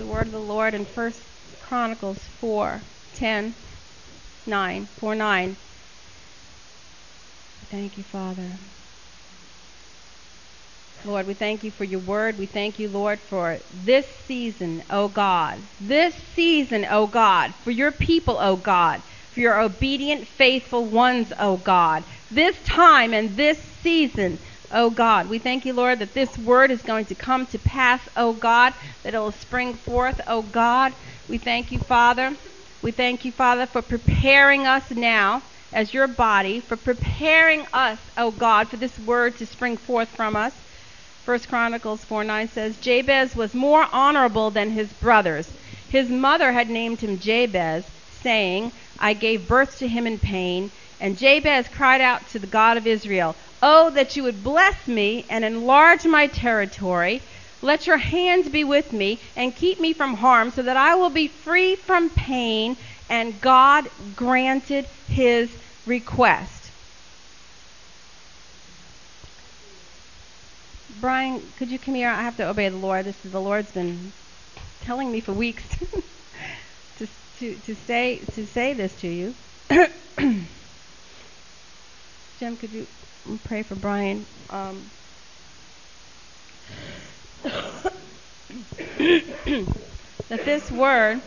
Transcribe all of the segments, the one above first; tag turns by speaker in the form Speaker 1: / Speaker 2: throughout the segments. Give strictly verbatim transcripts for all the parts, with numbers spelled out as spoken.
Speaker 1: word of the Lord in First Chronicles four, ten, nine, four, nine. Thank you, Father. Lord, we thank you for your word. We thank you, Lord, for this season, oh God. This season, oh God, for your people, oh God, for your obedient, faithful ones, oh God. This time and this season, oh God. We thank you, Lord, that this word is going to come to pass, oh God, that it will spring forth, oh God. We thank you, Father. We thank you, Father, for preparing us now as your body, for preparing us, oh God, for this word to spring forth from us. First Chronicles four nine says, Jabez was more honorable than his brothers. His mother had named him Jabez, saying, I gave birth to him in pain. And Jabez cried out to the God of Israel, Oh, that you would bless me and enlarge my territory. Let your hand be with me and keep me from harm so that I will be free from pain. And God granted his request. Brian, could you come here? I have to obey the Lord. This is the Lord's been telling me for weeks to, to to say to say this to you. Jim, could you pray for Brian? Um, that this word,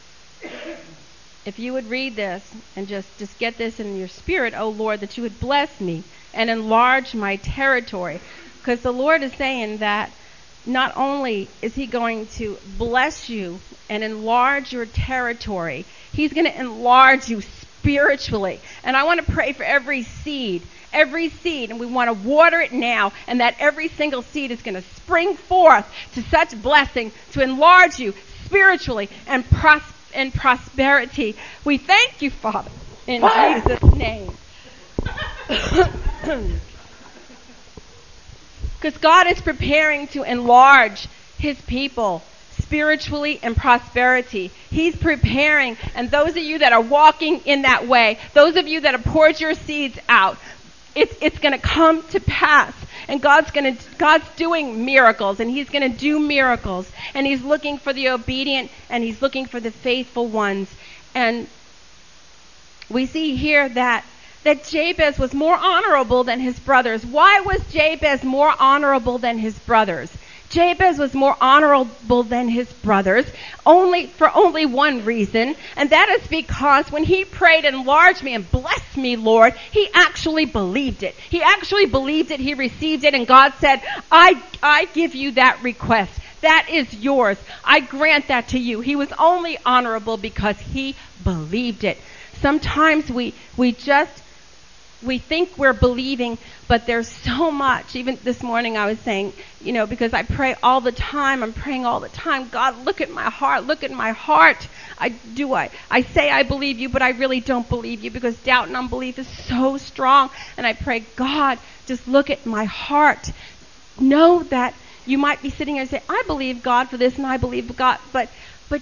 Speaker 1: if you would read this and just, just get this in your spirit, oh Lord, that you would bless me and enlarge my territory. Because the Lord is saying that not only is he going to bless you and enlarge your territory, he's going to enlarge you spiritually. And I want to pray for every seed, every seed, and we want to water it now, and that every single seed is going to spring forth to such blessing to enlarge you spiritually and pros- and prosperity. We thank you, Father, in Jesus' name. Because God is preparing to enlarge his people spiritually and prosperity. He's preparing, and those of you that are walking in that way, those of you that have poured your seeds out, it's it's going to come to pass. And God's going to God's doing miracles, and he's going to do miracles, and he's looking for the obedient, and he's looking for the faithful ones. And we see here that that Jabez was more honorable than his brothers. Why was Jabez more honorable than his brothers? Jabez was more honorable than his brothers only for only one reason, and that is because when he prayed, enlarge me and bless me, Lord, he actually believed it. He actually believed it. He received it, and God said, I, I give you that request. That is yours. I grant that to you. He was only honorable because he believed it. Sometimes we, we just We think we're believing, but there's so much. Even this morning I was saying, you know, because I pray all the time. I'm praying all the time. God, look at my heart. Look at my heart. I do I. I say I believe you, but I really don't believe you because doubt and unbelief is so strong. And I pray, God, just look at my heart. Know that you might be sitting here and say, I believe God for this and I believe God, but but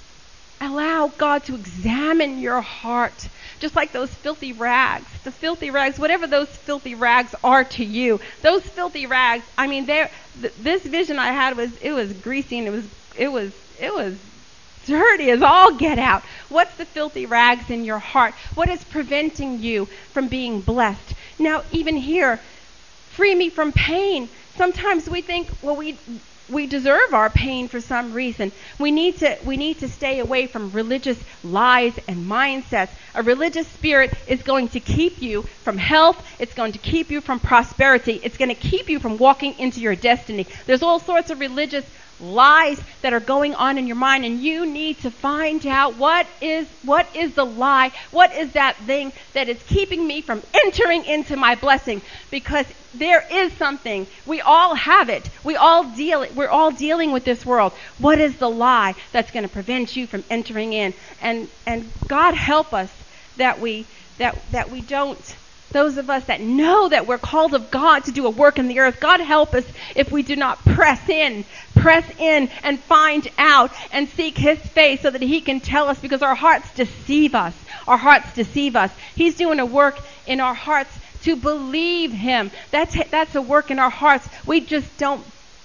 Speaker 1: allow God to examine your heart. Just like those filthy rags, the filthy rags, whatever those filthy rags are to you, those filthy rags. I mean, there. Th- this vision I had was it was greasy and it was it was it was dirty as all get out. What's the filthy rags in your heart? What is preventing you from being blessed? Now, even here, free me from pain. Sometimes we think, well, we. We deserve our pain for some reason. We need to we need to stay away from religious lies and mindsets. A religious spirit is going to keep you from health. It's going to keep you from prosperity. It's going to keep you from walking into your destiny. There's all sorts of religious lies that are going on in your mind, and you need to find out what is what is the lie, what is that thing that is keeping me from entering into my blessing, because there is something. We all have it. We all deal we're all dealing with this world. What is the lie that's going to prevent you from entering in? And and God help us that we that that we don't. Those of us that know that we're called of God to do a work in the earth, God help us if we do not press in, press in and find out and seek his face so that he can tell us, because our hearts deceive us. Our hearts deceive us. He's doing a work in our hearts to believe him. That's that's a work in our hearts. We just don't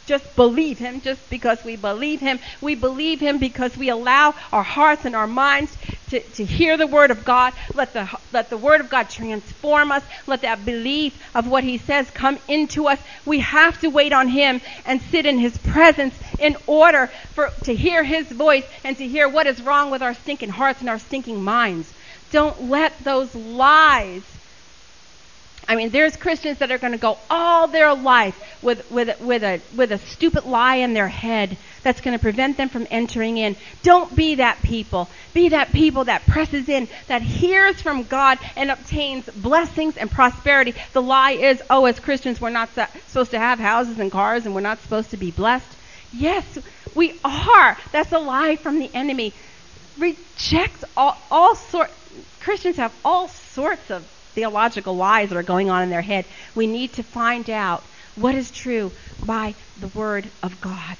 Speaker 1: just believe him just because we believe him. We believe him because we allow our hearts and our minds to, to hear the word of God. Let the, let the word of God transform us. Let that belief of what he says come into us. We have to wait on him and sit in his presence in order for to hear his voice and to hear what is wrong with our stinking hearts and our stinking minds. Don't let those lies. I mean, there's Christians that are going to go all their life with, with, with, a, with a stupid lie in their head that's going to prevent them from entering in. Don't be that people. Be that people that presses in, that hears from God and obtains blessings and prosperity. The lie is, oh, as Christians, we're not supposed to have houses and cars and we're not supposed to be blessed. Yes, we are. That's a lie from the enemy. Reject all, all sorts. Christians have all sorts of theological lies that are going on in their head. We need to find out what is true by the word of God.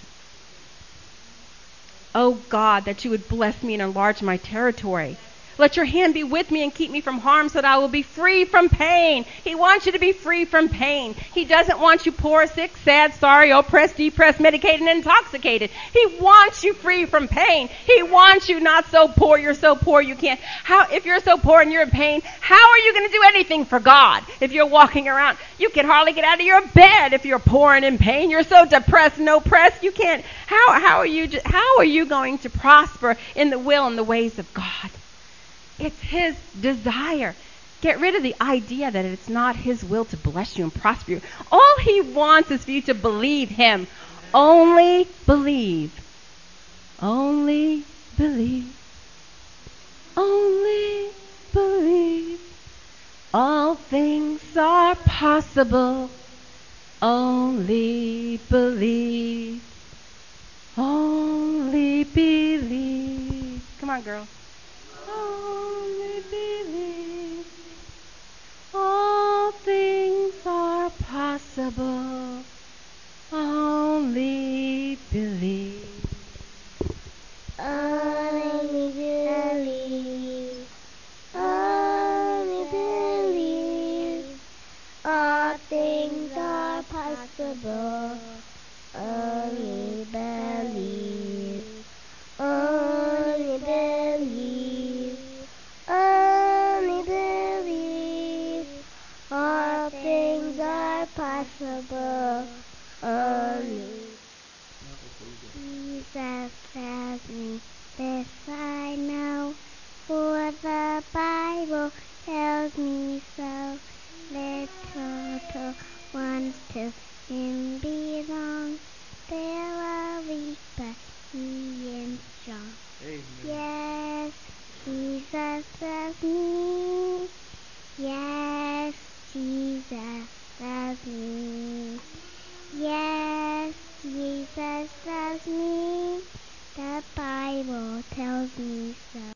Speaker 1: Oh God, that you would bless me and enlarge my territory. Let your hand be with me and keep me from harm so that I will be free from pain. He wants you to be free from pain. He doesn't want you poor, sick, sad, sorry, oppressed, depressed, medicated, and intoxicated. He wants you free from pain. He wants you not so poor, you're so poor you can't. How, if you're so poor and you're in pain, how are you going to do anything for God? If you're walking around, you can hardly get out of your bed if you're poor and in pain. You're so depressed and oppressed, you can't. How, how are you, how are you going to prosper in the will and the ways of God? It's his desire. Get rid of the idea that it's not his will to bless you and prosper you. All he wants is for you to believe him. Only believe. Only believe. Only believe. All things are possible. Only believe. Only believe. Come on, girl. Only believe. All things are possible. Only believe.
Speaker 2: Only believe. Only believe. All things are possible. Only believe. Only believe. Only believe. All things are possible. Only. Jesus tells me this I know, for the Bible tells me so. Little ones to him belong. They are weak, but he is strong. Amen. Yes, Jesus loves me. Yes, Jesus loves me. Yes.